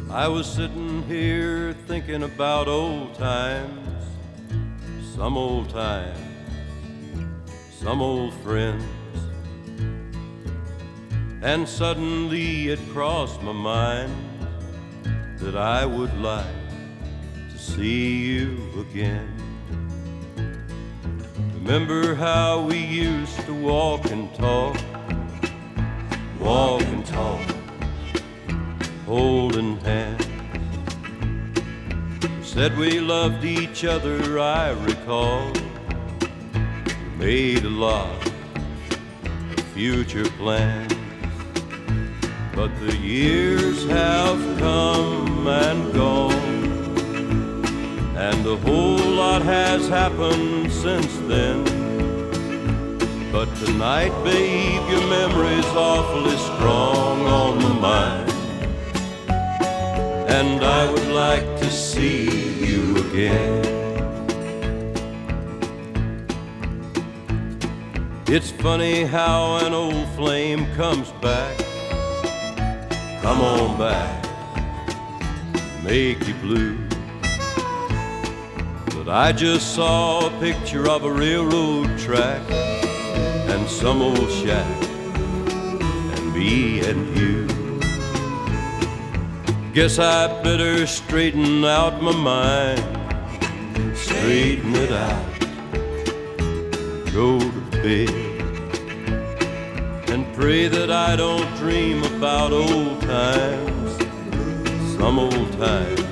I was sitting here thinking about old times, some old times, some old friends. And suddenly it crossed my mind that I would like to see you again. Remember how we used to walk and talk, holding hands. We said we loved each other, I recall. We made a lot of future plans. But the years have come and gone, and a whole lot has happened since then. But tonight, babe, your memory's awfully strong on my mind, and I would like to see you again. It's funny how an old flame comes back. Come on back, make you blue. But I just saw a picture of a railroad track and some old shack and me and you. Guess I better straighten out my mind, straighten it out, go to bed, and pray that I don't dream about old times, some old times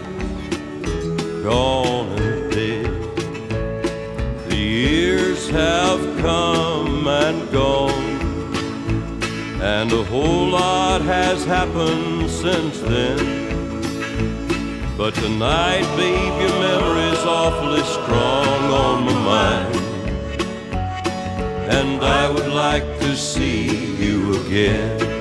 gone and dead. The years have come and gone, and a whole lot has happened since then. But tonight, babe, your memory's awfully strong on my mind, and I would like to see you again.